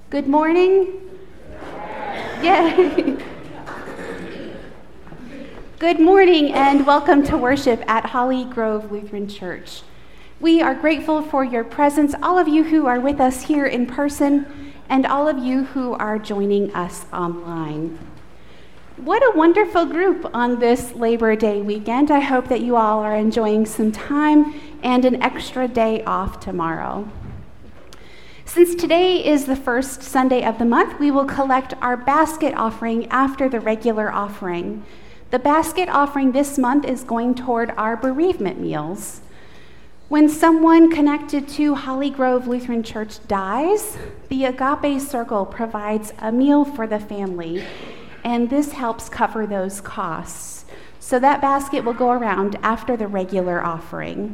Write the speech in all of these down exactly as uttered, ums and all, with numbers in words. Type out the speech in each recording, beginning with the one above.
Good morning. Yay. Good morning and welcome to worship at Holly Grove Lutheran Church. We are grateful for your presence, all of you who are with us here in person and all of you who are joining us online. What a wonderful group on this Labor Day weekend. I hope that you all are enjoying some time and an extra day off tomorrow. Since today is the first Sunday of the month, we will collect our basket offering after the regular offering. The basket offering this month is going toward our bereavement meals. When someone connected to Holly Grove Lutheran Church dies, the Agape Circle provides a meal for the family, and this helps cover those costs. So that basket will go around after the regular offering.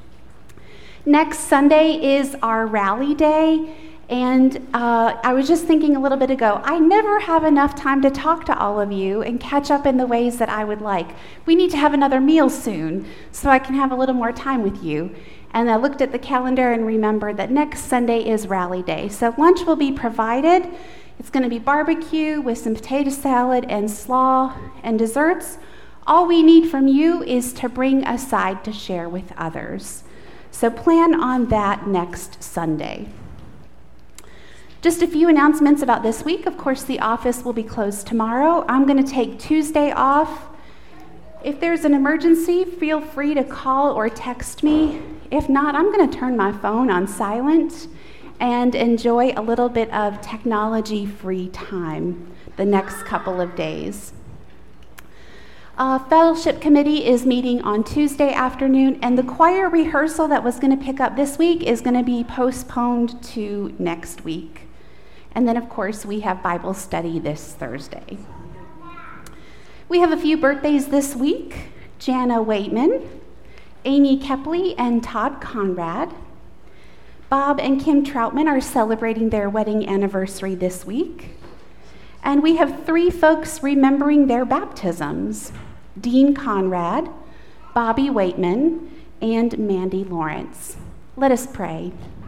Next Sunday is our rally day, and uh, I was just thinking a little bit ago, I never have enough time to talk to all of you and catch up in the ways that I would like. We need to have another meal soon so I can have a little more time with you. And I looked at the calendar and remembered that next Sunday is rally day. So lunch will be provided. It's going to be barbecue with some potato salad and slaw and desserts. All we need from you is to bring a side to share with others. So plan on that next Sunday. Just a few announcements about this week. Of course, the office will be closed tomorrow. I'm going to take Tuesday off. If there's an emergency, feel free to call or text me. If not, I'm going to turn my phone on silent and enjoy a little bit of technology-free time the next couple of days. Uh, Fellowship Committee is meeting on Tuesday afternoon, and the choir rehearsal that was going to pick up this week is going to be postponed to next week. And then, of course, we have Bible study this Thursday. We have a few birthdays this week. Jana Waitman, Amy Kepley, and Todd Conrad. Bob and Kim Troutman are celebrating their wedding anniversary this week. And we have three folks remembering their baptisms: Dean Conrad, Bobby Waitman, and Mandy Lawrence. Let us pray.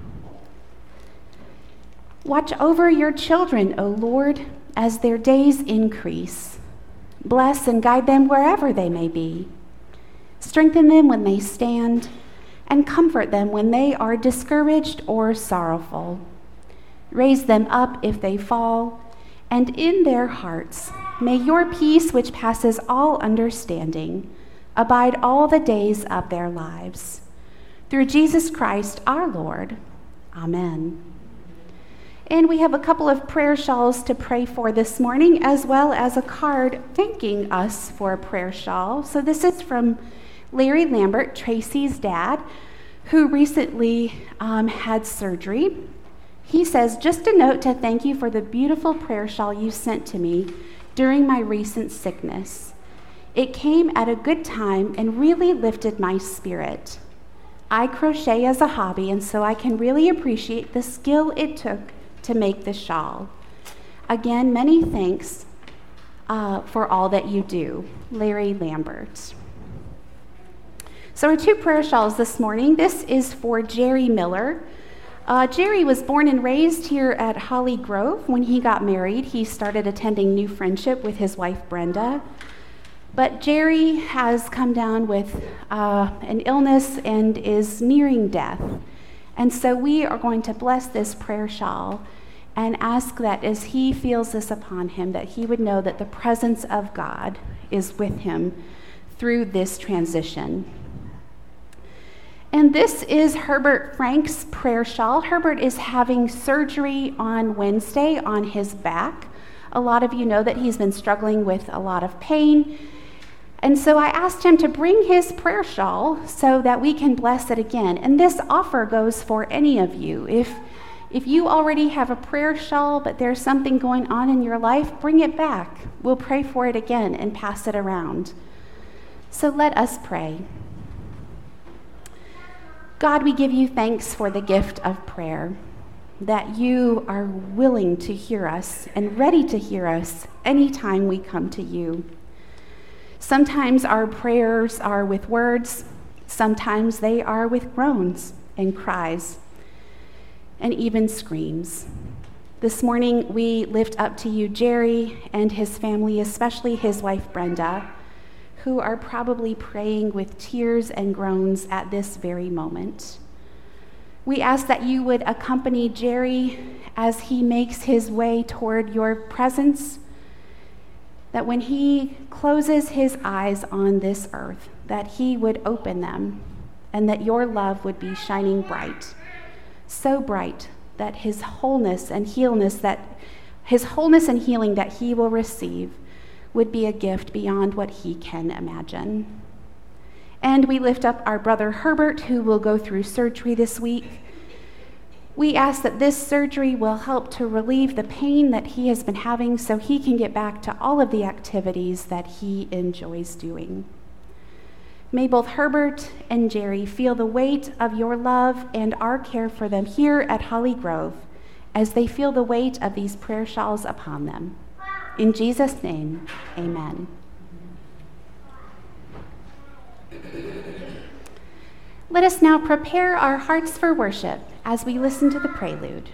Watch over your children, O Lord, as their days increase. Bless and guide them wherever they may be. Strengthen them when they stand, and comfort them when they are discouraged or sorrowful. Raise them up if they fall, and in their hearts may your peace, which passes all understanding, abide all the days of their lives. Through Jesus Christ our Lord. Amen. And we have a couple of prayer shawls to pray for this morning, as well as a card thanking us for a prayer shawl. So this is from Larry Lambert, Tracy's dad, who recently um, had surgery. He says, just a note to thank you for the beautiful prayer shawl you sent to me during my recent sickness. It came at a good time and really lifted my spirit. I crochet as a hobby, and so I can really appreciate the skill it took to make the shawl. Again, many thanks uh, for all that you do. Larry Lambert. So our two prayer shawls this morning. This is for Jerry Miller. Uh, Jerry was born and raised here at Holly Grove. When he got married, he started attending New Friendship with his wife, Brenda. But Jerry has come down with uh, an illness and is nearing death. And so we are going to bless this prayer shawl and ask that as he feels this upon him, that he would know that the presence of God is with him through this transition. And this is Herbert Frank's prayer shawl. Herbert is having surgery on Wednesday on his back. A lot of you know that he's been struggling with a lot of pain. And so I asked him to bring his prayer shawl so that we can bless it again. And this offer goes for any of you. If, if you already have a prayer shawl, but there's something going on in your life, bring it back. We'll pray for it again and pass it around. So let us pray. God, we give you thanks for the gift of prayer, that you are willing to hear us and ready to hear us anytime we come to you. Sometimes our prayers are with words, sometimes they are with groans and cries and even screams. This morning, we lift up to you Jerry and his family, especially his wife Brenda, who are probably praying with tears and groans at this very moment. We ask that you would accompany Jerry as he makes his way toward your presence, that when he closes his eyes on this earth, that he would open them, and that your love would be shining bright, so bright that his wholeness and healness, that his wholeness and healing that he will receive would be a gift beyond what he can imagine. And we lift up our brother Herbert, who will go through surgery this week. We ask that this surgery will help to relieve the pain that he has been having so he can get back to all of the activities that he enjoys doing. May both Herbert and Jerry feel the weight of your love and our care for them here at Holly Grove as they feel the weight of these prayer shawls upon them. In Jesus' name, amen. Let us now prepare our hearts for worship as we listen to the prelude.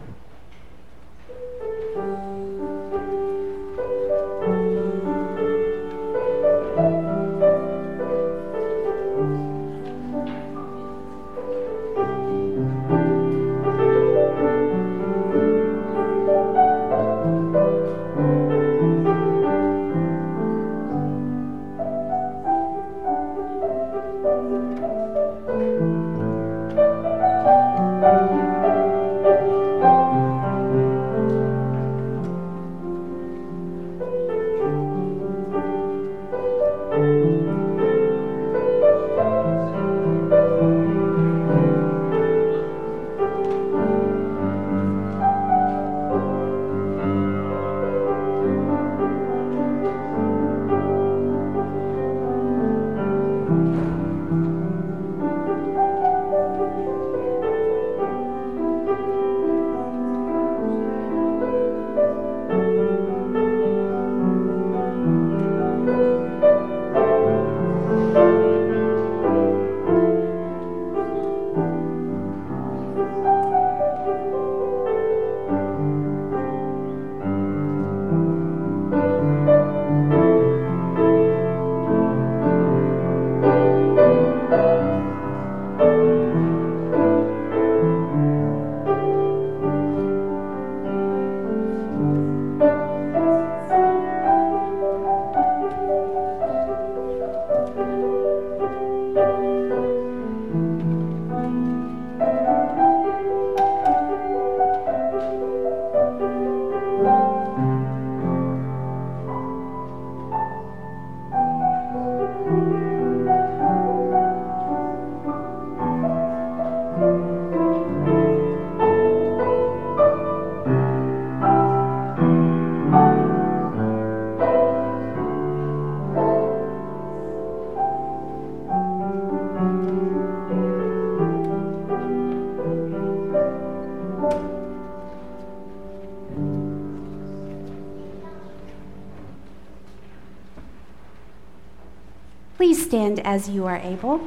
Please stand as you are able.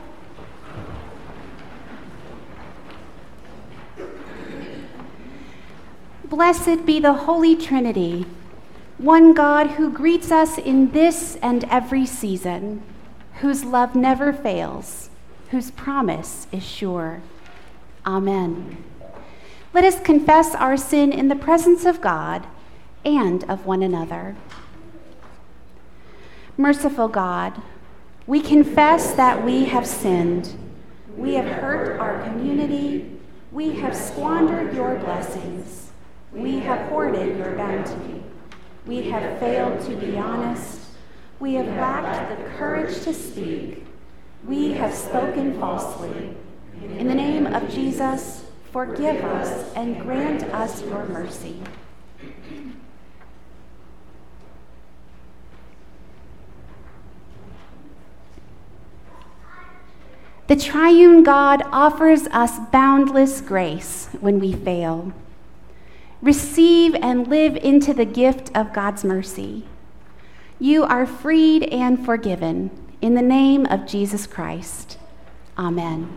Blessed be the Holy Trinity, one God who greets us in this and every season, whose love never fails, whose promise is sure. Amen. Let us confess our sin in the presence of God and of one another. Merciful God, we confess that we have sinned. We have hurt our community. We have squandered your blessings. We have hoarded your bounty. We have failed to be honest. We have lacked the courage to speak. We have spoken falsely. In the name of Jesus, forgive us and grant us your mercy. The triune God offers us boundless grace when we fail. Receive and live into the gift of God's mercy. You are freed and forgiven in the name of Jesus Christ. Amen.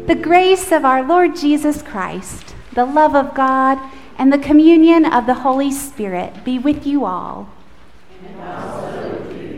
The grace of our Lord Jesus Christ, the love of God, and the communion of the Holy Spirit be with you all. And also with you.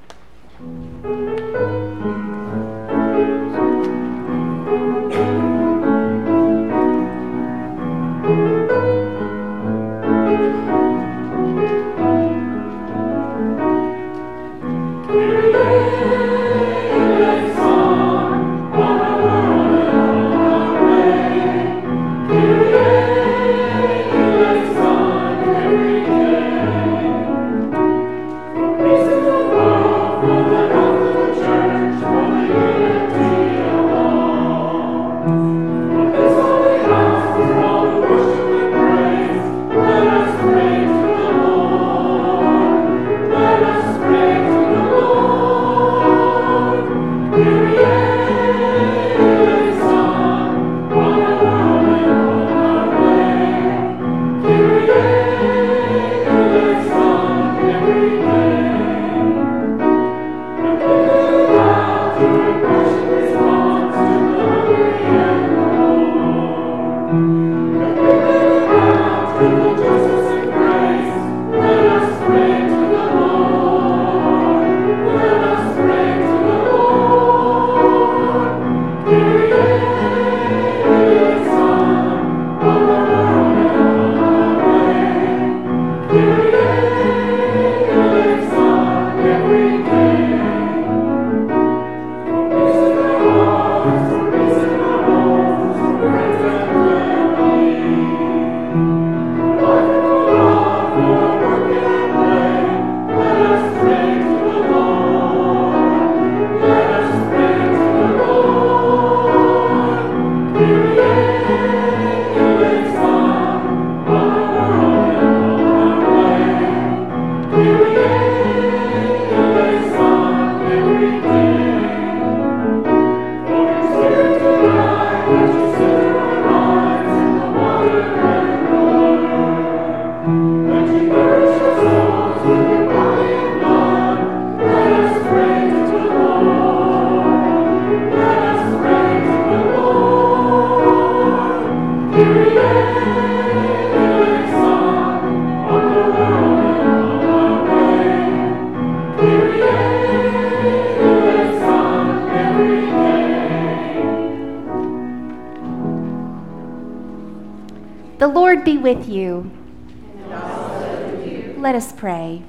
The Lord be with you. And also with you. Let us pray.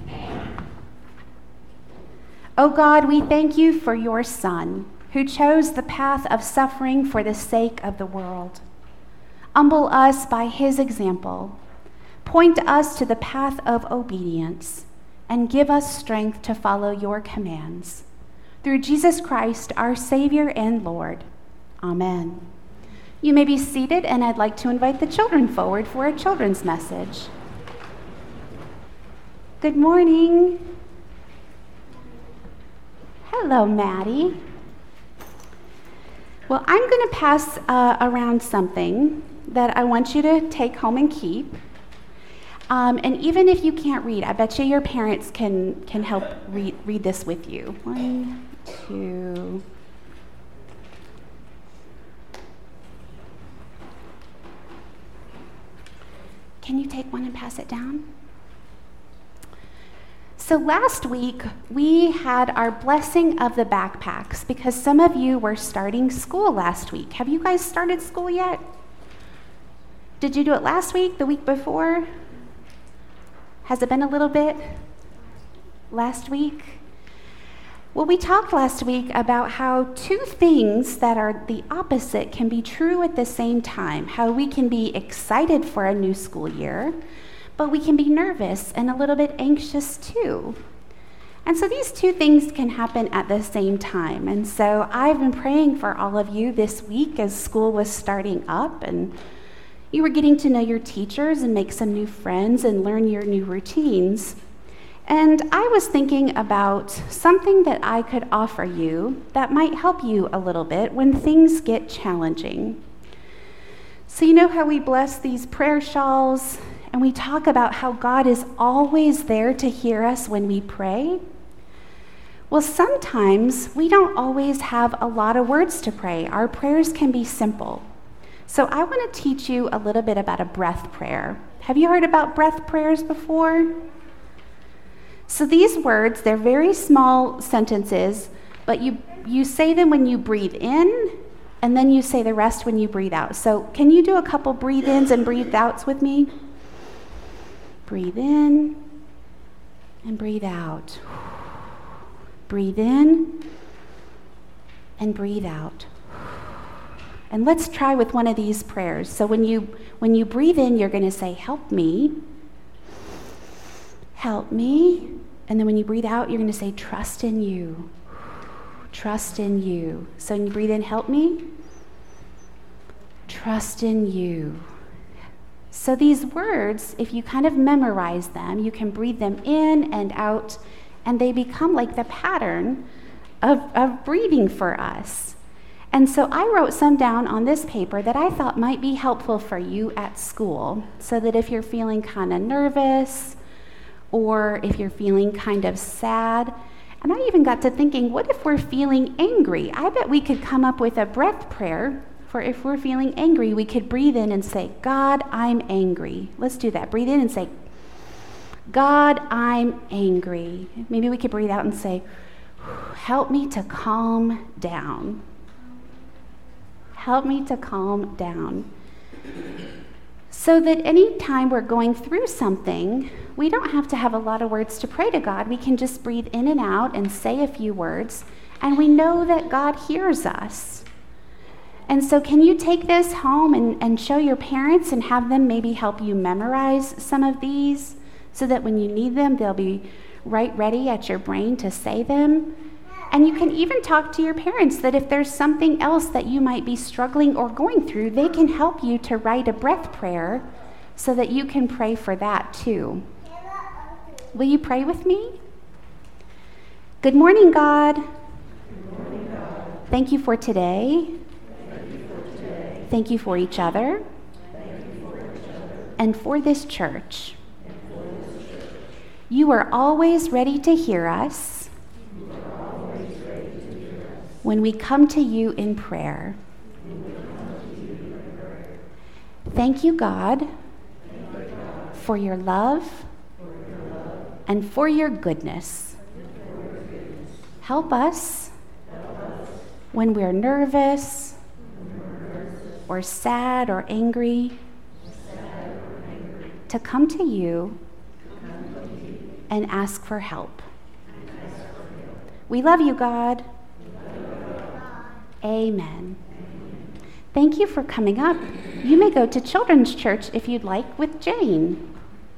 O God, we thank you for your Son, who chose the path of suffering for the sake of the world. Humble us by his example. Point us to the path of obedience, and give us strength to follow your commands. Through Jesus Christ, our Savior and Lord. Amen. You may be seated, and I'd like to invite the children forward for a children's message. Good morning. Hello, Maddie. Well, I'm going to pass uh, around something that I want you to take home and keep. Um, and even if you can't read, I bet you your parents can, can help read, read this with you. One, two... Can you take one and pass it down? So last week, we had our blessing of the backpacks because some of you were starting school last week. Have you guys started school yet? Did you do it last week, the week before? Has it been a little bit? Last week? Well, we talked last week about how two things that are the opposite can be true at the same time. How we can be excited for a new school year, but we can be nervous and a little bit anxious too. And so these two things can happen at the same time. And so I've been praying for all of you this week as school was starting up and you were getting to know your teachers and make some new friends and learn your new routines. And I was thinking about something that I could offer you that might help you a little bit when things get challenging. So you know how we bless these prayer shawls and we talk about how God is always there to hear us when we pray? Well, sometimes we don't always have a lot of words to pray. Our prayers can be simple. So I want to teach you a little bit about a breath prayer. Have you heard about breath prayers before? So these words, they're very small sentences, but you, you say them when you breathe in, and then you say the rest when you breathe out. So can you do a couple breathe-ins and breathe-outs with me? Breathe in and breathe out. Breathe in and breathe out. And let's try with one of these prayers. So when you when you breathe in, you're going to say, help me, help me. And then when you breathe out, you're going to say, trust in you, trust in you. So when you breathe in, help me, trust in you. So these words, if you kind of memorize them, you can breathe them in and out, and they become like the pattern of, of breathing for us. And so I wrote some down on this paper that I thought might be helpful for you at school, so that if you're feeling kind of nervous or if you're feeling kind of sad, and I even got to thinking, what if we're feeling angry? I bet we could come up with a breath prayer for if we're feeling angry. We could breathe in and say, God, I'm angry. Let's do that. Breathe in and say, God, I'm angry. Maybe we could breathe out and say, help me to calm down. Help me to calm down. So that any time we're going through something, we don't have to have a lot of words to pray to God. We can just breathe in and out and say a few words, and we know that God hears us. And so can you take this home and, and show your parents and have them maybe help you memorize some of these so that when you need them, they'll be right ready at your brain to say them? And you can even talk to your parents that if there's something else that you might be struggling or going through, they can help you to write a breath prayer so that you can pray for that too. Will you pray with me? Good morning, God. Good morning, God. Thank you for today. Thank you for today. Thank you for each other. Thank you for each other. And for this church. And for this church. You are always ready to hear us. When we come to you in prayer. Thank you, God, for your love and for your goodness. Help us when we're nervous or sad or angry to come to you and ask for help. We love you, God. Amen. Thank you for coming up. You may go to Children's Church if you'd like with Jane.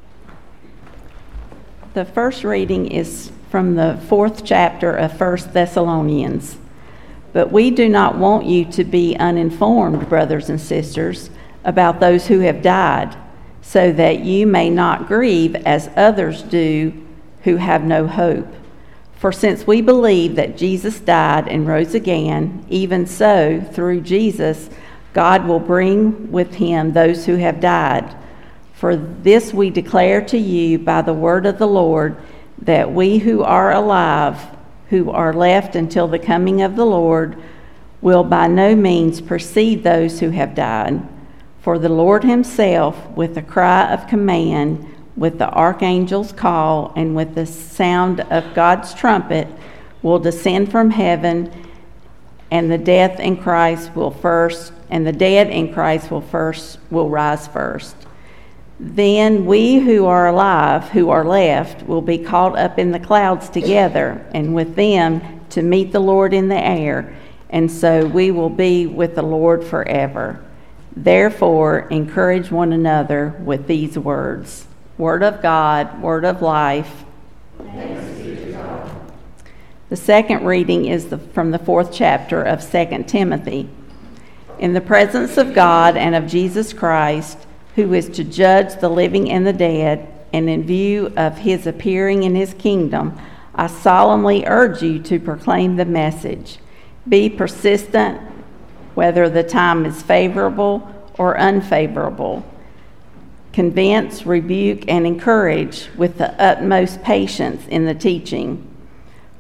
The first reading is from the fourth chapter of First Thessalonians. But we do not want you to be uninformed, brothers and sisters, about those who have died, so that you may not grieve as others do who have no hope. For since we believe that Jesus died and rose again, even so, through Jesus, God will bring with him those who have died. For this we declare to you by the word of the Lord, that we who are alive, who are left until the coming of the Lord, will by no means precede those who have died. For the Lord himself, with a cry of command, with the archangel's call, and with the sound of God's trumpet, will descend from heaven, and the death in Christ will first, and the dead in Christ will first will rise first. Then we who are alive, who are left, will be caught up in the clouds together, and with them to meet the Lord in the air, and so we will be with the Lord forever. Therefore, encourage one another with these words. Word of God, word of life. Thanks be to God. The second reading is the, from the fourth chapter of Second Timothy. In the presence of God and of Jesus Christ, who is to judge the living and the dead, and in view of his appearing in his kingdom, I solemnly urge you to proclaim the message. Be persistent, whether the time is favorable or unfavorable. Convince, rebuke, and encourage with the utmost patience in the teaching.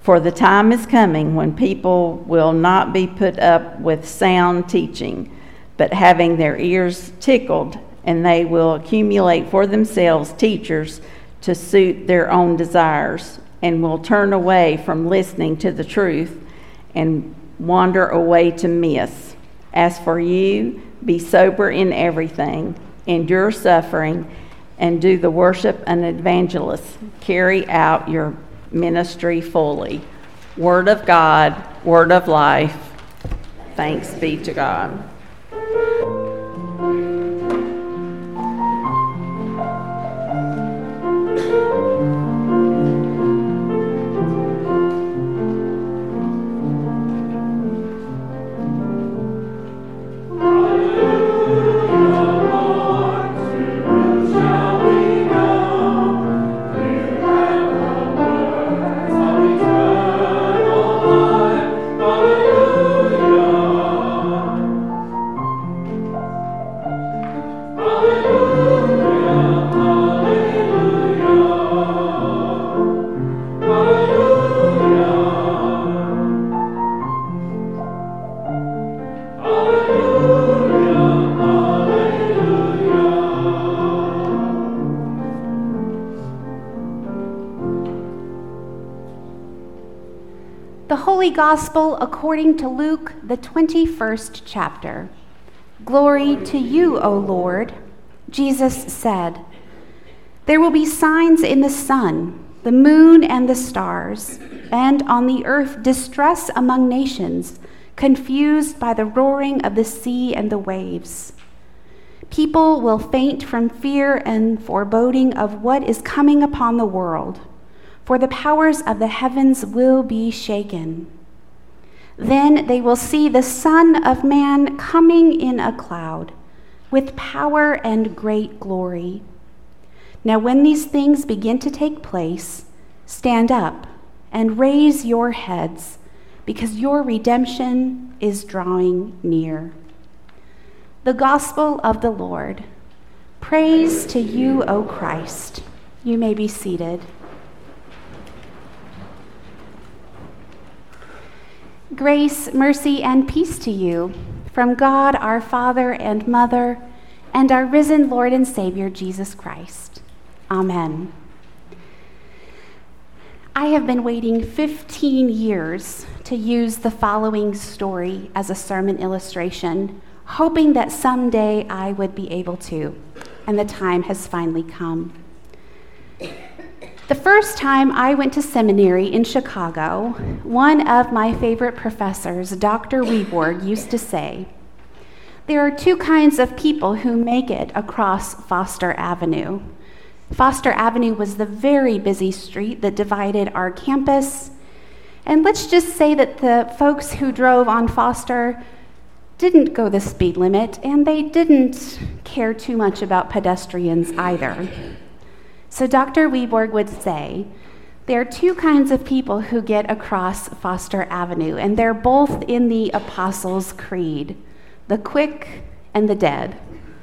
For the time is coming when people will not be put up with sound teaching, but having their ears tickled, and they will accumulate for themselves teachers to suit their own desires, and will turn away from listening to the truth and wander away to myths. As for you, be sober in everything, endure suffering, and do the worship and evangelist. Carry out your ministry fully. Word of God, word of life. Thanks be to God. The Holy Gospel according to Luke, the twenty-first chapter. Glory to you, O Lord. Jesus said, "There will be signs in the sun, the moon, and the stars, and on the earth distress among nations, confused by the roaring of the sea and the waves. People will faint from fear and foreboding of what is coming upon the world, for the powers of the heavens will be shaken. Then they will see the Son of Man coming in a cloud, with power and great glory. Now when these things begin to take place, stand up and raise your heads, because your redemption is drawing near." The Gospel of the Lord. Praise to you, O Christ. You may be seated. Grace, mercy, and peace to you from God our Father and Mother and our risen Lord and Savior Jesus Christ. Amen. I have been waiting fifteen years to use the following story as a sermon illustration, hoping that someday I would be able to, and the time has finally come. The first time I went to seminary in Chicago, one of my favorite professors, Doctor Weborg, used to say, "There are two kinds of people who make it across Foster Avenue." Foster Avenue was the very busy street that divided our campus, and let's just say that the folks who drove on Foster didn't go the speed limit, and they didn't care too much about pedestrians either. So Doctor Weborg would say, there are two kinds of people who get across Foster Avenue, and they're both in the Apostles' Creed, the quick and the dead.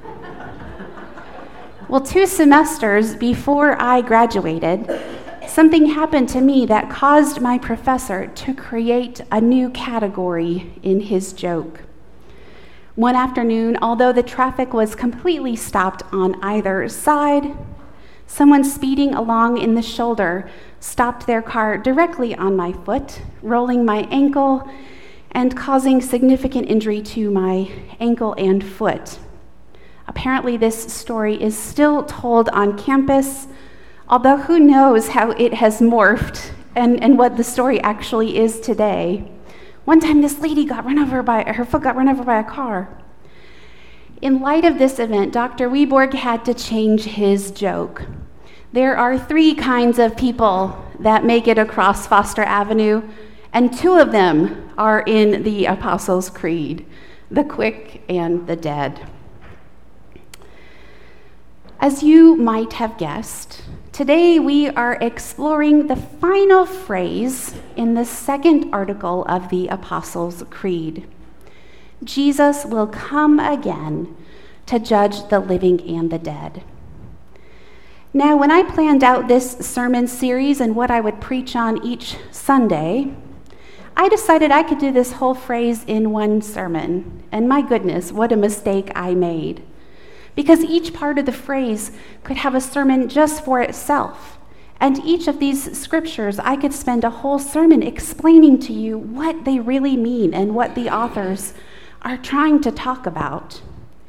Well, two semesters before I graduated, something happened to me that caused my professor to create a new category in his joke. One afternoon, although the traffic was completely stopped on either side, someone speeding along in the shoulder stopped their car directly on my foot, rolling my ankle and causing significant injury to my ankle and foot. Apparently, this story is still told on campus, although who knows how it has morphed and, and what the story actually is today. One time, this lady got run over by, her foot got run over by a car. In light of this event, Doctor Weborg had to change his joke. There are three kinds of people that make it across Foster Avenue, and two of them are in the Apostles' Creed, the quick and the dead. As you might have guessed, today we are exploring the final phrase in the second article of the Apostles' Creed. Jesus will come again to judge the living and the dead. Now, when I planned out this sermon series and what I would preach on each Sunday, I decided I could do this whole phrase in one sermon. And my goodness, what a mistake I made. Because each part of the phrase could have a sermon just for itself. And each of these scriptures, I could spend a whole sermon explaining to you what they really mean and what the authors are trying to talk about.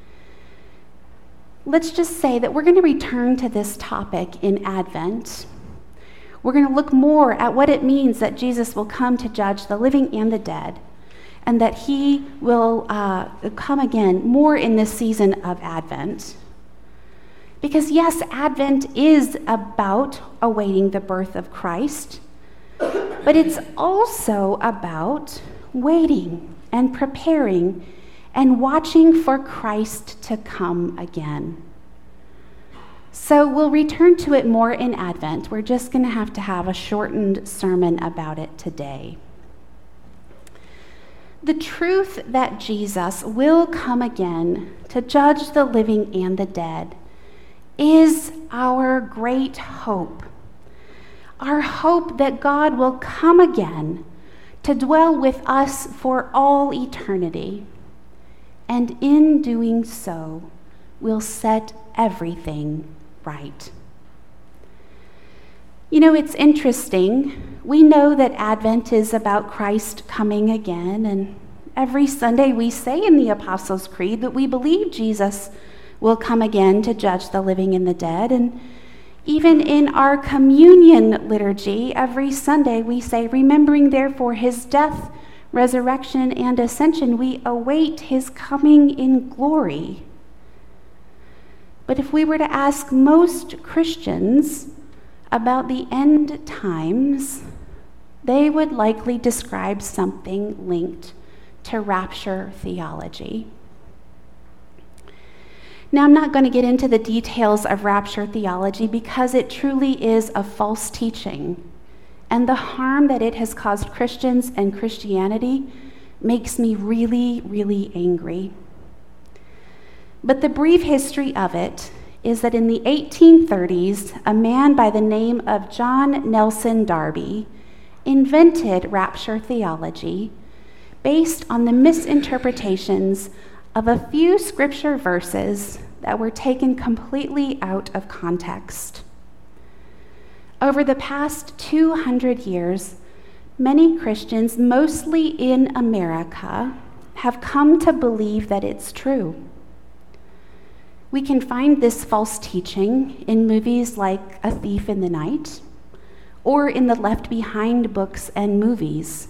Let's just say that we're going to return to this topic in Advent. We're going to look more at what it means that Jesus will come to judge the living and the dead, and that he will uh, come again more in this season of Advent. Because yes, Advent is about awaiting the birth of Christ, but it's also about waiting and preparing and watching for Christ to come again. So we'll return to it more in Advent. We're just going to have to have a shortened sermon about it today. The truth that Jesus will come again to judge the living and the dead is our great hope. Our hope that God will come again to dwell with us for all eternity. And in doing so, will set everything right. You know, it's interesting. We know that Advent is about Christ coming again, and every Sunday we say in the Apostles' Creed that we believe Jesus will come again to judge the living and the dead. And even in our communion liturgy, every Sunday we say, remembering therefore his death, resurrection, and ascension, we await his coming in glory. But if we were to ask most Christians about the end times, they would likely describe something linked to rapture theology. Now, I'm not going to get into the details of rapture theology because it truly is a false teaching. And the harm that it has caused Christians and Christianity makes me really, really angry. But the brief history of it is that in the eighteen thirties, a man by the name of John Nelson Darby invented rapture theology based on the misinterpretations of a few scripture verses that were taken completely out of context. Over the past two hundred years, many Christians, mostly in America, have come to believe that it's true. We can find this false teaching in movies like A Thief in the Night or in the Left Behind books and movies.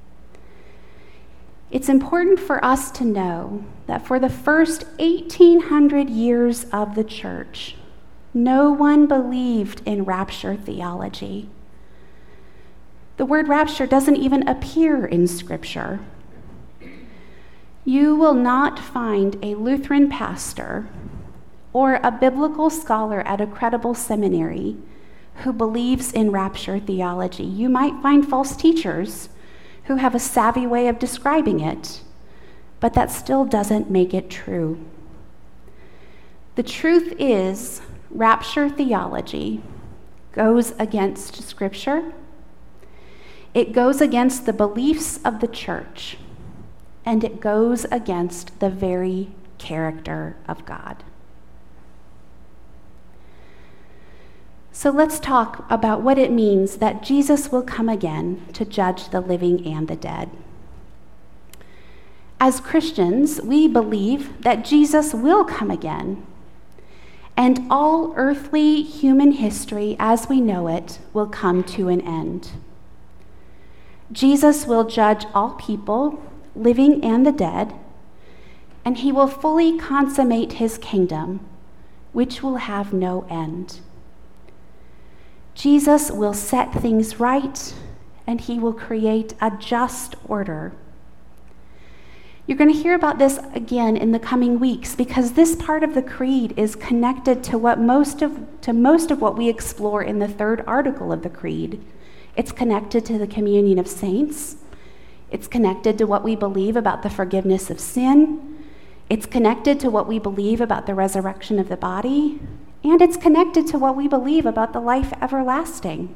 It's important for us to know that for the first eighteen hundred years of the church, no one believed in rapture theology. The word rapture doesn't even appear in Scripture. You will not find a Lutheran pastor or a biblical scholar at a credible seminary who believes in rapture theology. You might find false teachers who have a savvy way of describing it, but that still doesn't make it true. The truth is, rapture theology goes against Scripture. It goes against the beliefs of the church, and it goes against the very character of God. So let's talk about what it means that Jesus will come again to judge the living and the dead. As Christians, we believe that Jesus will come again, and all earthly human history as we know it will come to an end. Jesus will judge all people, living and the dead, and he will fully consummate his kingdom, which will have no end. Jesus will set things right, and he will create a just order. You're going to hear about this again in the coming weeks because this part of the creed is connected to what most of to most of what we explore in the third article of the creed. It's connected to the communion of saints. It's connected to what we believe about the forgiveness of sin. It's connected to what we believe about the resurrection of the body. and it's connected to what we believe about the life everlasting.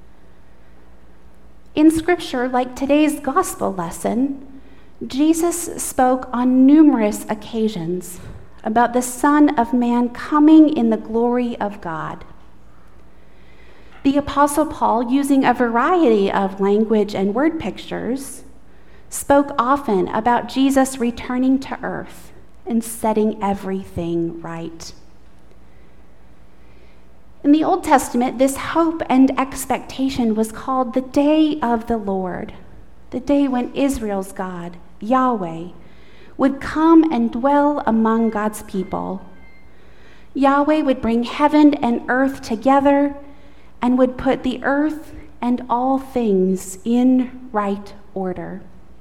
In Scripture, like today's gospel lesson, Jesus spoke on numerous occasions about the Son of Man coming in the glory of God. The Apostle Paul, using a variety of language and word pictures, spoke often about Jesus returning to earth and setting everything right. In the Old Testament, this hope and expectation was called the day of the Lord, the day when Israel's God, Yahweh, would come and dwell among God's people. Yahweh would bring heaven and earth together and would put the earth and all things in right order.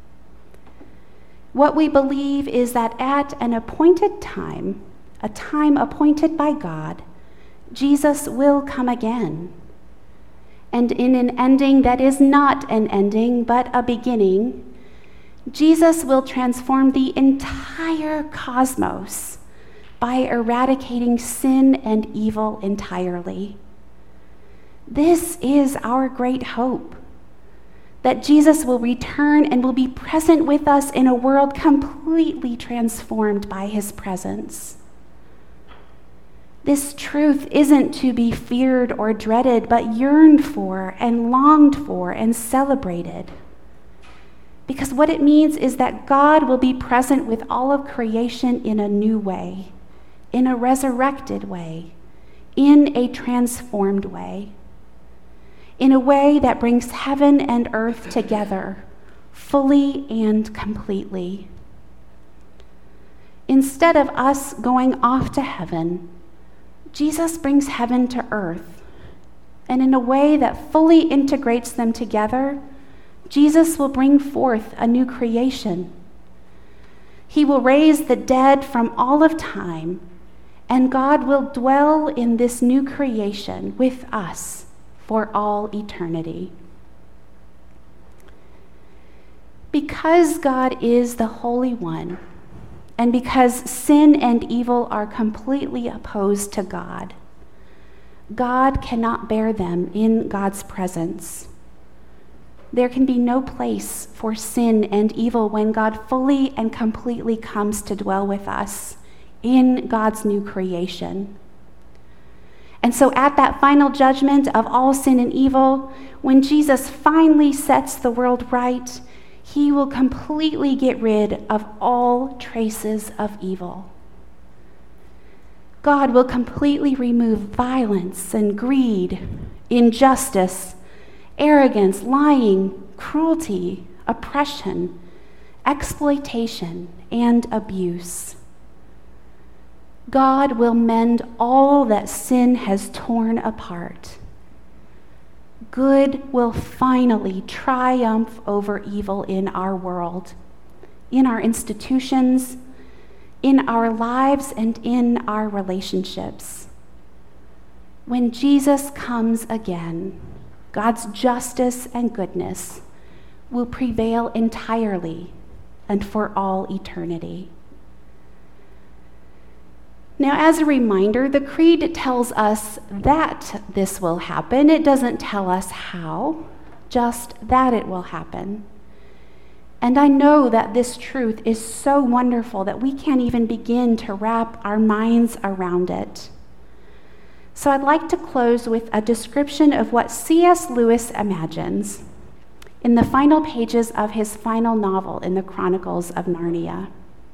What we believe is that at an appointed time, a time appointed by God, Jesus will come again. And in an ending that is not an ending, but a beginning, Jesus will transform the entire cosmos by eradicating sin and evil entirely. This is our great hope, that Jesus will return and will be present with us in a world completely transformed by his presence. This truth isn't to be feared or dreaded, but yearned for and longed for and celebrated. Because what it means is that God will be present with all of creation in a new way, in a resurrected way, in a transformed way, in a way that brings heaven and earth together, fully and completely. Instead of us going off to heaven, Jesus brings heaven to earth, and in a way that fully integrates them together, Jesus will bring forth a new creation. He will raise the dead from all of time, and God will dwell in this new creation with us for all eternity. Because God is the Holy One, and because sin and evil are completely opposed to God, God cannot bear them in God's presence. There can be no place for sin and evil when God fully and completely comes to dwell with us in God's new creation. And so at that final judgment of all sin and evil, when Jesus finally sets the world right, he will completely get rid of all traces of evil. God will completely remove violence and greed, injustice, arrogance, lying, cruelty, oppression, exploitation, and abuse. God will mend all that sin has torn apart. Good will finally triumph over evil in our world, in our institutions, in our lives, and in our relationships. When Jesus comes again, God's justice and goodness will prevail entirely and for all eternity. Now, as a reminder, the Creed tells us that this will happen. It doesn't tell us how, just that it will happen. And I know that this truth is so wonderful that we can't even begin to wrap our minds around it. So I'd like to close with a description of what C S Lewis imagines in the final pages of his final novel in the Chronicles of Narnia.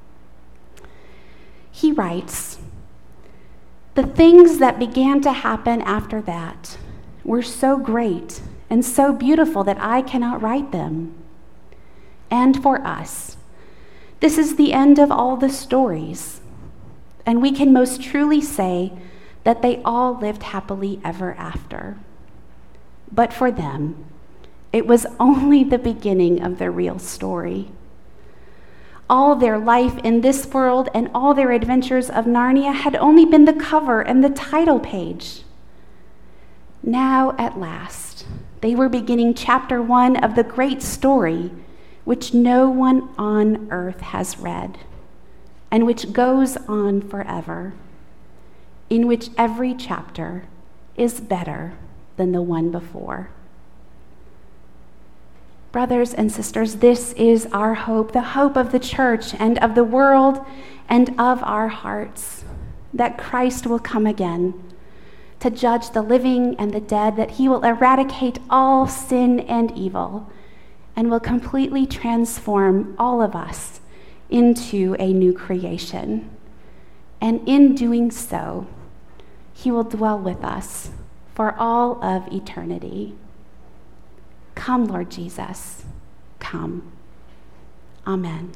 He writes, "The things that began to happen after that were so great and so beautiful that I cannot write them. And for us, this is the end of all the stories, and we can most truly say that they all lived happily ever after. But for them, it was only the beginning of the real story. All their life in this world and all their adventures of Narnia had only been the cover and the title page. Now, at last, they were beginning chapter one of the great story which no one on earth has read, and which goes on forever. in which every chapter is better than the one before. Brothers and sisters, this is our hope, the hope of the church and of the world and of our hearts, that Christ will come again to judge the living and the dead, that he will eradicate all sin and evil and will completely transform all of us into a new creation. And in doing so, he will dwell with us for all of eternity. Come, Lord Jesus, come. Amen.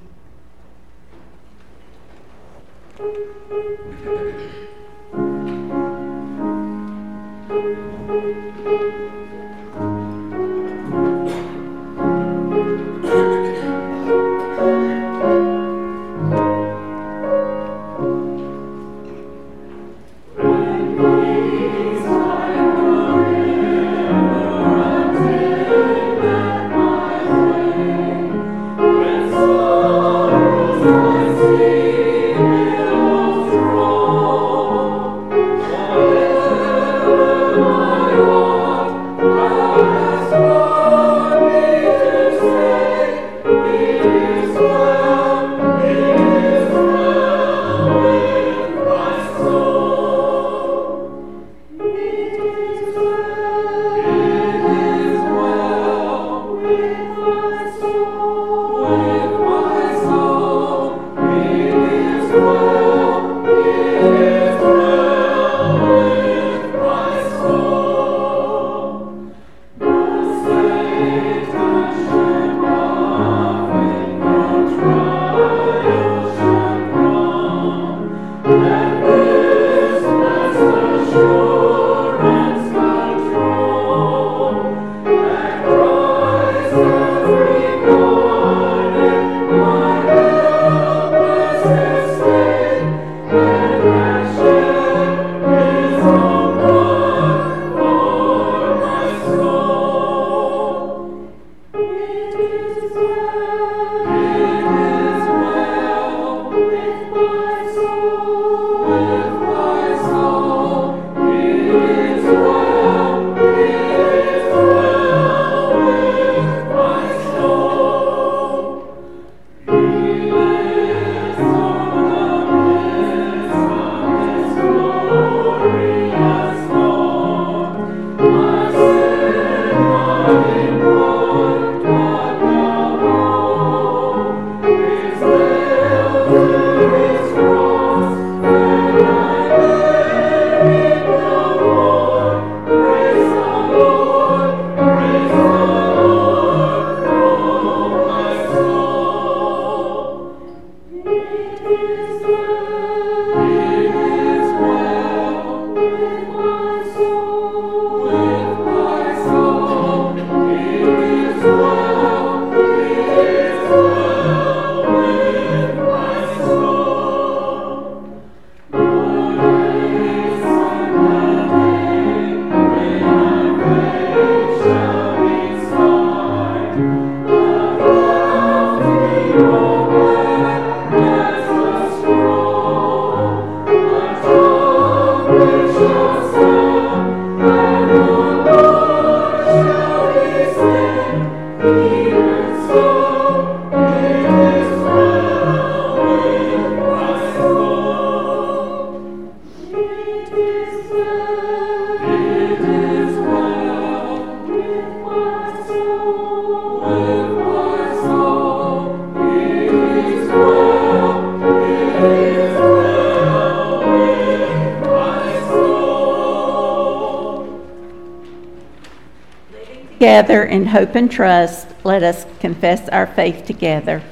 Together in hope and trust, let us confess our faith together.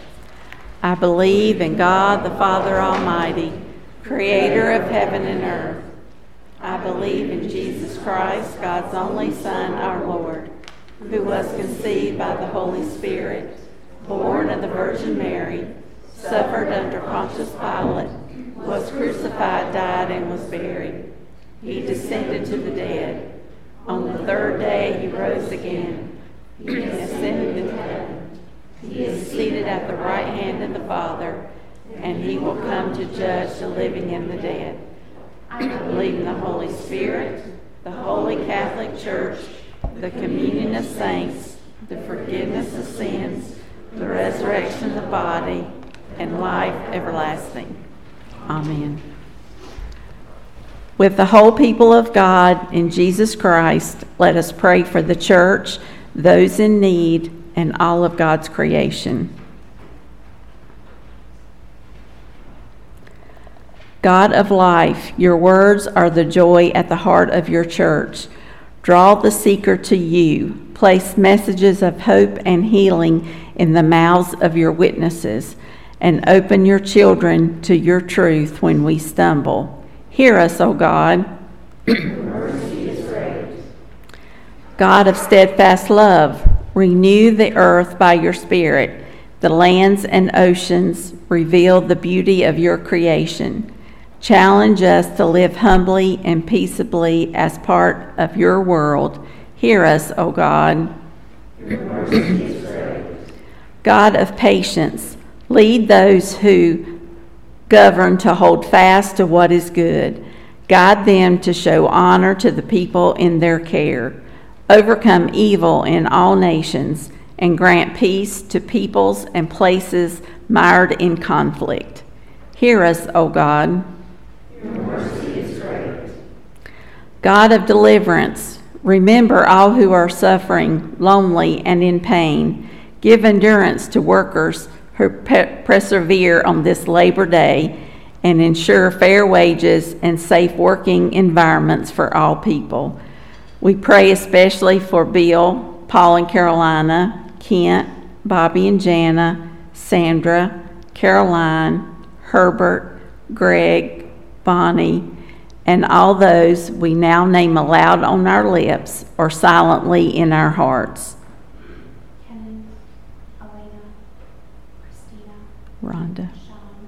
I believe in God, the Father Almighty, creator of heaven and earth. I believe in Jesus Christ, God's only Son, our Lord, who was conceived by the Holy Spirit, born of the Virgin Mary, suffered under Pontius Pilate, was crucified, died, and was buried. He descended to the dead. On the third day he rose again. He ascended into heaven. He is seated at the right hand of the Father, and he will come to judge the living and the dead. I believe in the Holy Spirit, the Holy Catholic Church, the communion of saints, the forgiveness of sins, the resurrection of the body, and life everlasting. Amen. With the whole people of God in Jesus Christ, let us pray for the church, those in need, and all of God's creation. God of life, your words are the joy at the heart of your church. Draw the seeker to you. Place messages of hope and healing in the mouths of your witnesses, and open your children to your truth when we stumble. Hear us, O God. Mercy is great. God of steadfast love, renew the earth by your Spirit. The lands and oceans reveal the beauty of your creation. Challenge us to live humbly and peaceably as part of your world. Hear us, O God. Your mercy is great. God of patience, lead those who govern to hold fast to what is good. Guide them to show honor to the people in their care. Overcome evil in all nations and grant peace to peoples and places mired in conflict. Hear us, O God. Your mercy is great. God of deliverance, remember all who are suffering, lonely, and in pain. Give endurance to workers who pe- persevere on this Labor Day and ensure fair wages and safe working environments for all people. We pray especially for Bill, Paul and Carolina, Kent, Bobby and Jana, Sandra, Caroline, Herbert, Greg, Bonnie, and all those we now name aloud on our lips or silently in our hearts. Kenneth, Elena, Christina, Rhonda. Sean.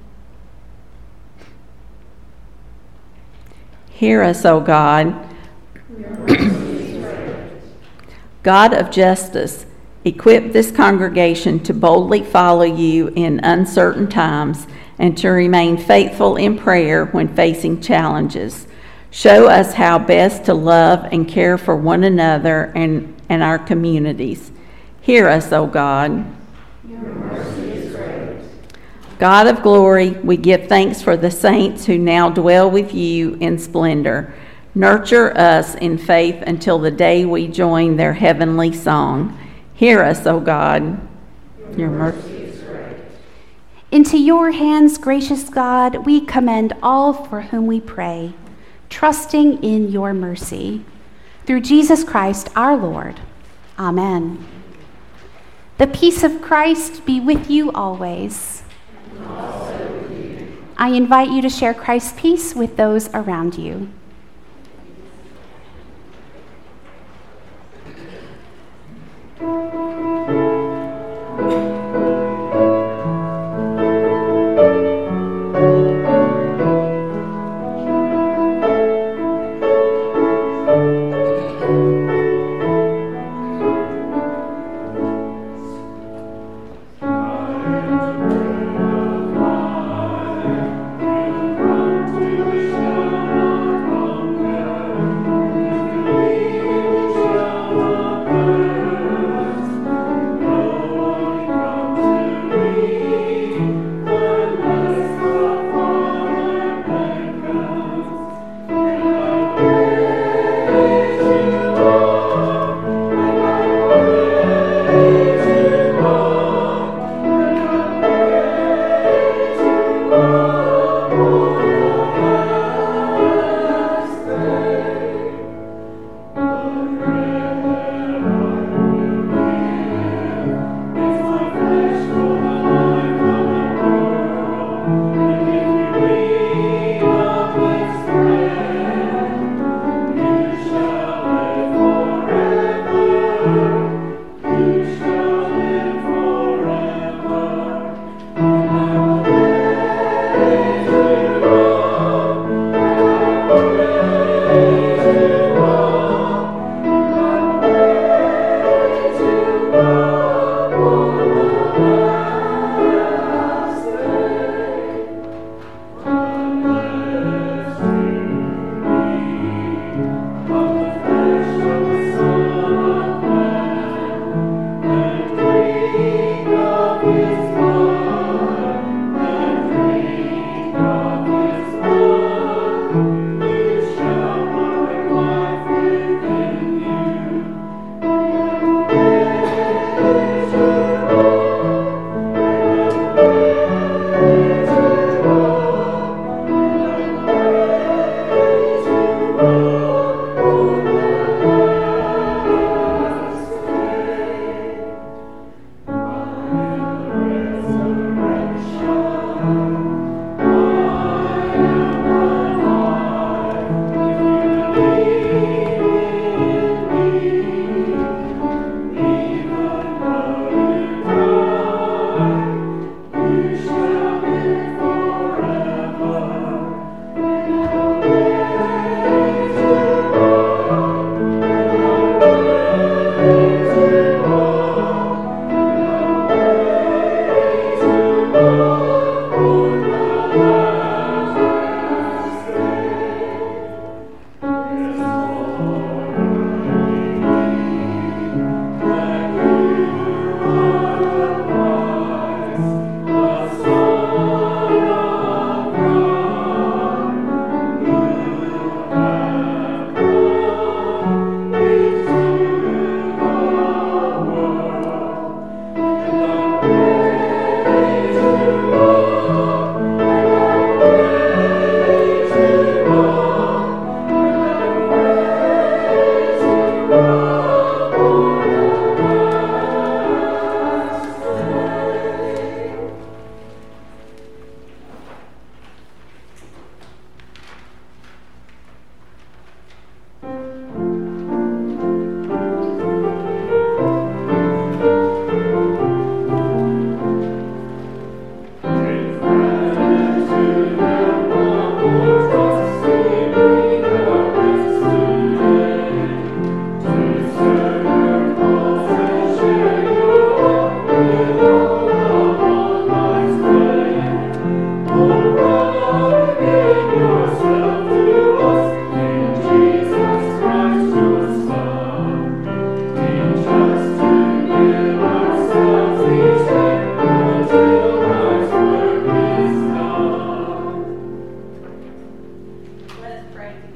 Hear us, O God. Your mercy is great. God of justice, equip this congregation to boldly follow you in uncertain times and to remain faithful in prayer when facing challenges. Show us how best to love and care for one another and, and our communities. Hear us, O God. Your mercy is great. God of glory, we give thanks for the saints who now dwell with you in splendor. Nurture us in faith until the day we join their heavenly song. Hear us, O God. Your mercy. Into your hands, gracious God, we commend all for whom we pray, trusting in your mercy. Through Jesus Christ our Lord. Amen. The peace of Christ be with you always. And also with you. I invite you to share Christ's peace with those around you. Thank you.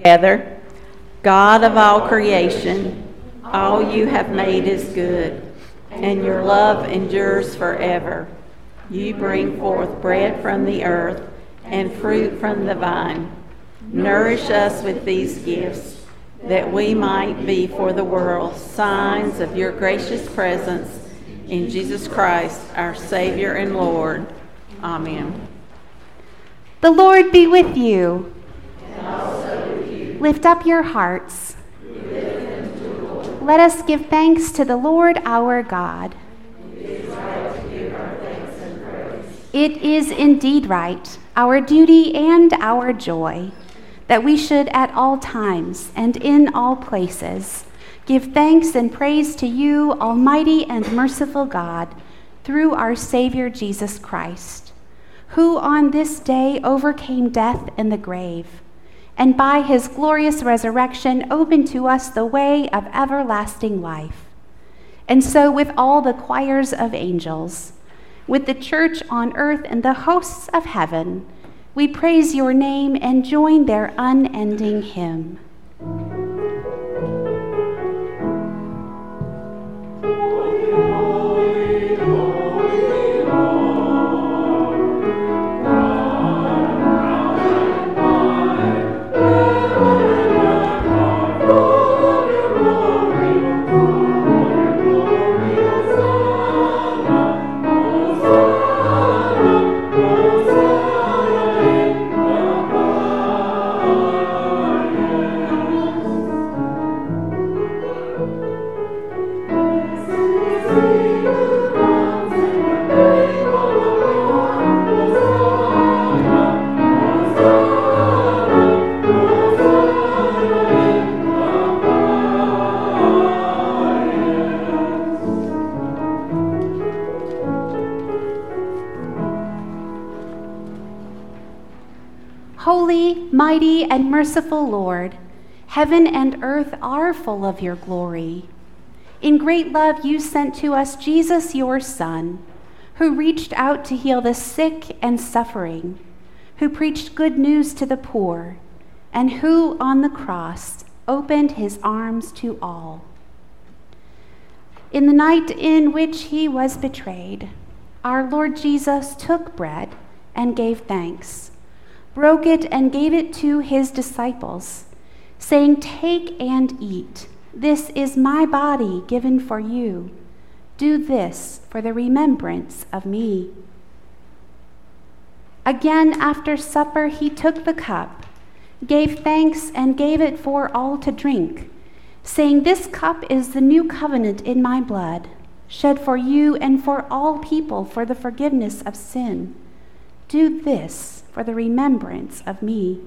together. God of all creation, all you have made is good, and your love endures forever. You bring forth bread from the earth and fruit from the vine. Nourish us with these gifts, that we might be for the world signs of your gracious presence in Jesus Christ, our Savior and Lord. Amen. The Lord be with you. And also with you. Lift up your hearts. We lift them to the Lord. Let us give thanks to the Lord our God. It is right to give our thanks and praise. It is indeed right, our duty and our joy, that we should at all times and in all places give thanks and praise to you, Almighty and merciful God, through our Savior Jesus Christ, who on this day overcame death and the grave, and by his glorious resurrection opened to us the way of everlasting life. And so with all the choirs of angels, with the church on earth and the hosts of heaven, we praise your name and join their unending hymn. Holy, mighty, and merciful Lord, heaven and earth are full of your glory. In great love you sent to us Jesus, your Son, who reached out to heal the sick and suffering, who preached good news to the poor, and who on the cross opened his arms to all. In the night in which he was betrayed, our Lord Jesus took bread and gave thanks, broke it and gave it to his disciples, saying, "Take and eat. This is my body given for you. Do this for the remembrance of me." Again, after supper, he took the cup, gave thanks, and gave it for all to drink, saying, "This cup is the new covenant in my blood, shed for you and for all people for the forgiveness of sin. Do this for the remembrance of me."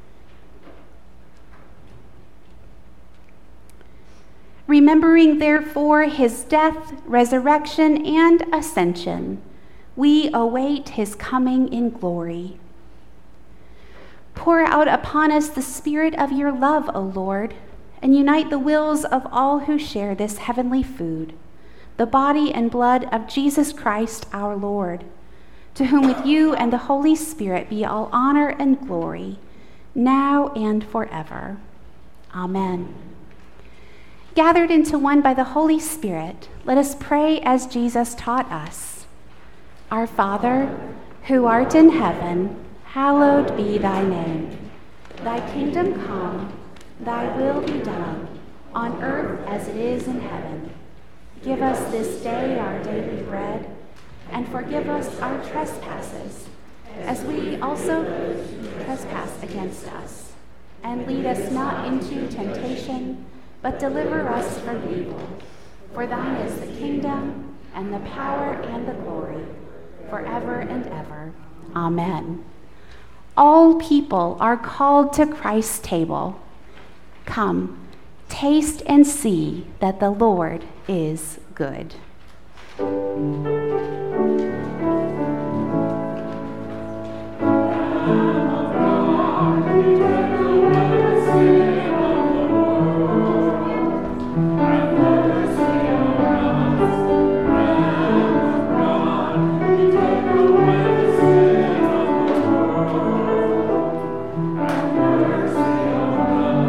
Remembering, therefore, his death, resurrection, and ascension, we await his coming in glory. Pour out upon us the spirit of your love, O Lord, and unite the wills of all who share this heavenly food, the body and blood of Jesus Christ our Lord, to whom with you and the Holy Spirit be all honor and glory, now and forever. Amen. Gathered into one by the Holy Spirit, let us pray as Jesus taught us. Our Father, who art in heaven, hallowed be thy name. Thy kingdom come, thy will be done, on earth as it is in heaven. Give us this day our daily bread, and forgive us our trespasses, as we also trespass against us. And lead us not into temptation, but deliver us from evil. For thine is the kingdom, and the power, and the glory, forever and ever. Amen. All people are called to Christ's table. Come, taste and see that the Lord is good. Mercy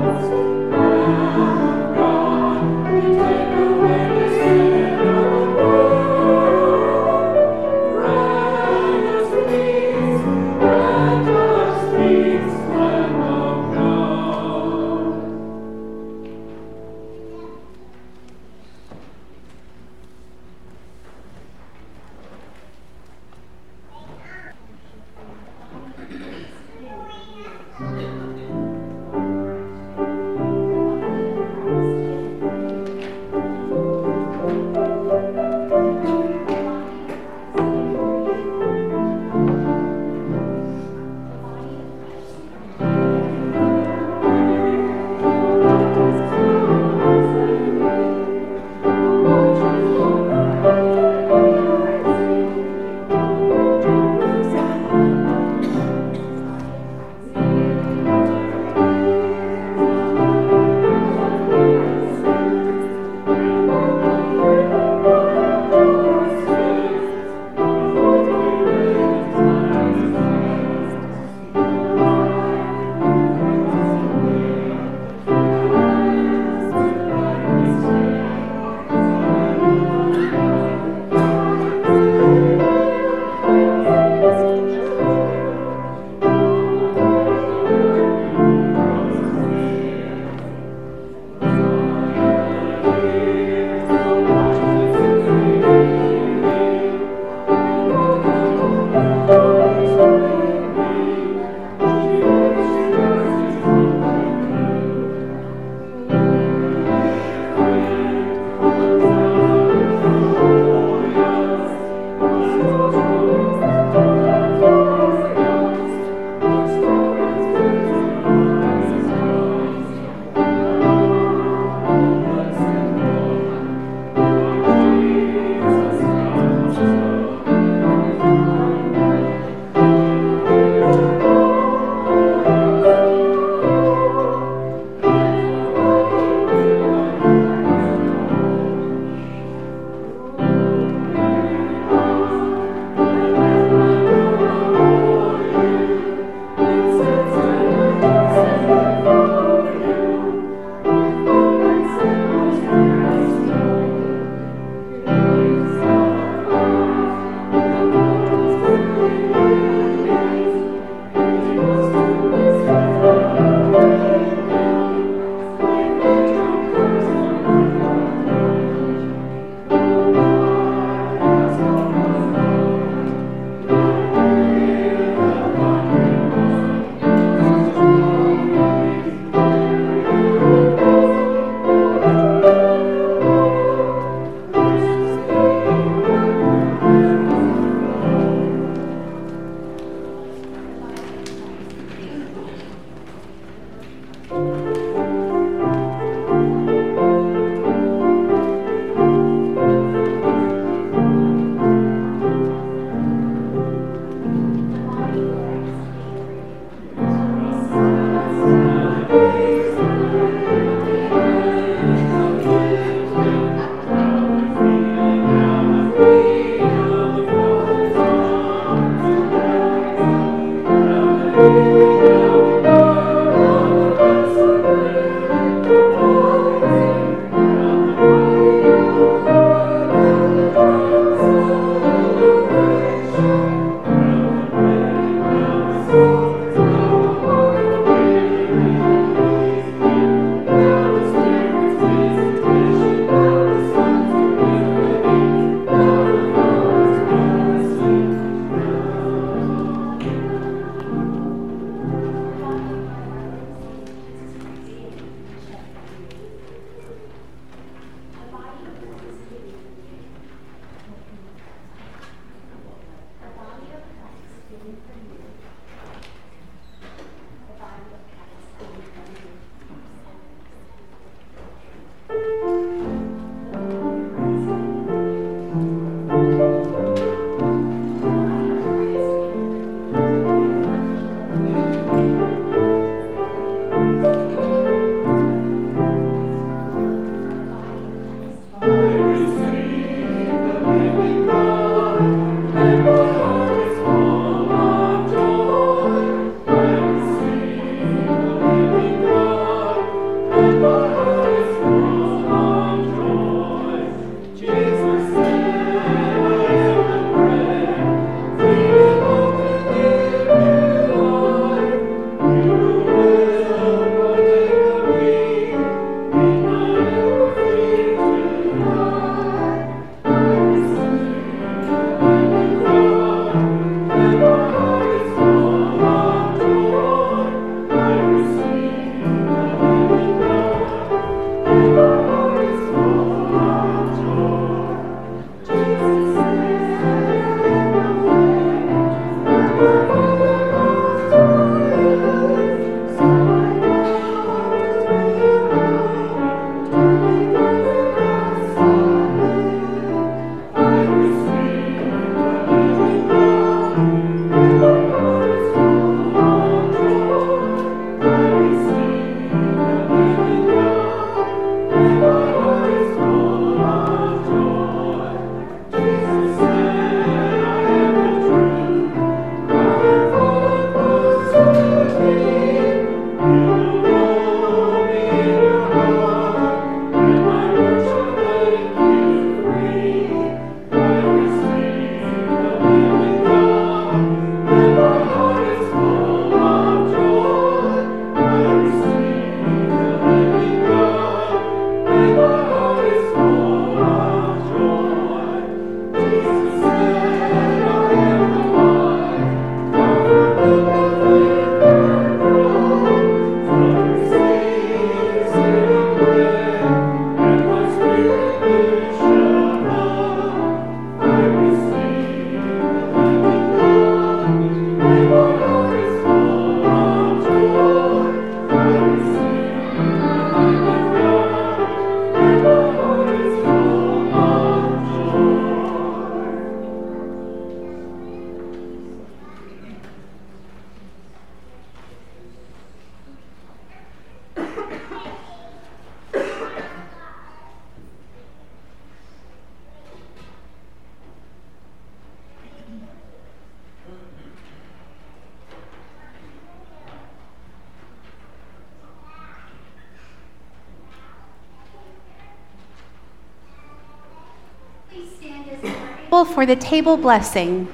thankful for the table blessing.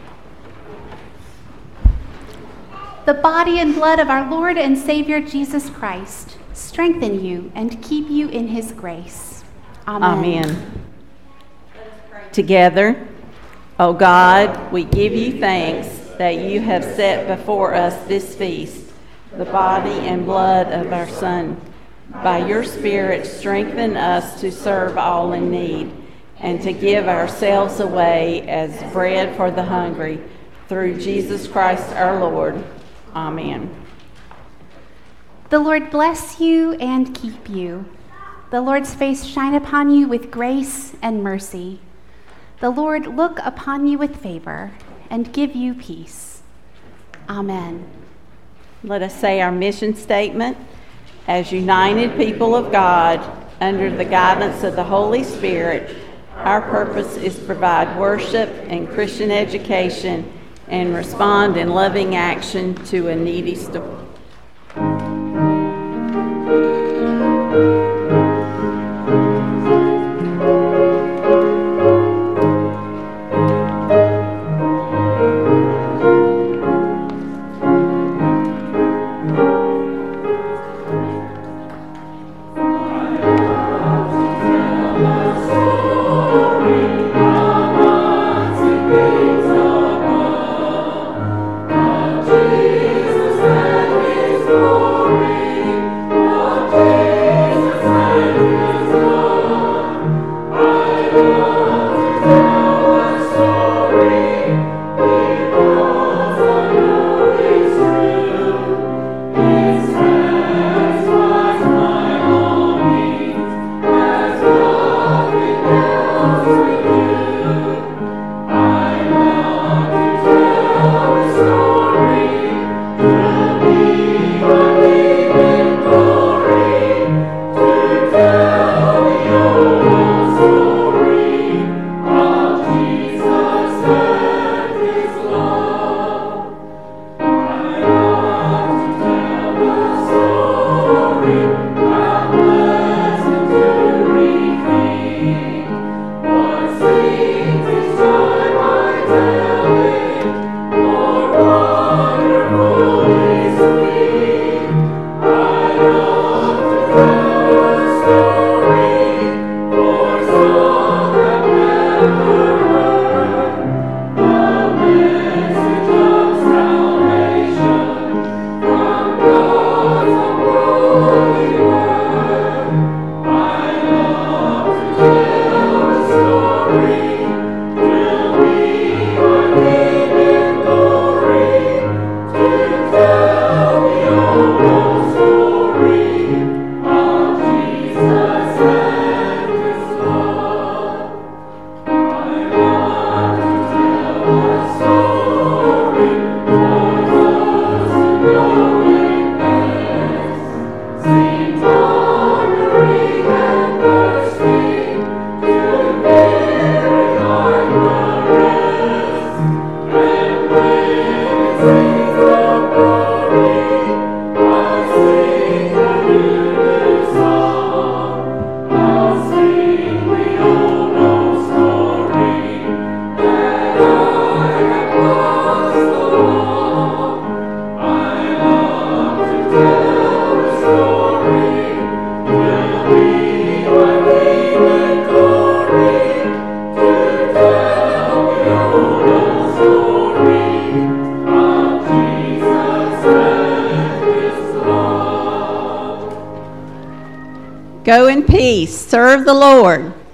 The body and blood of our Lord and Savior Jesus Christ strengthen you and keep you in his grace. Amen. Amen. Together, O God, we give you thanks that you have set before us this feast, the body and blood of our Son. By your Spirit, strengthen us to serve all in need and to give ourselves away as bread for the hungry, through Jesus Christ our Lord. Amen. The Lord bless you and keep you. The Lord's face shine upon you with grace and mercy. The Lord look upon you with favor and give you peace. Amen. Let us say our mission statement. As united people of God, under the guidance of the Holy Spirit, our purpose is to provide worship and Christian education and respond in loving action to a needy story. Go in peace. Serve the Lord.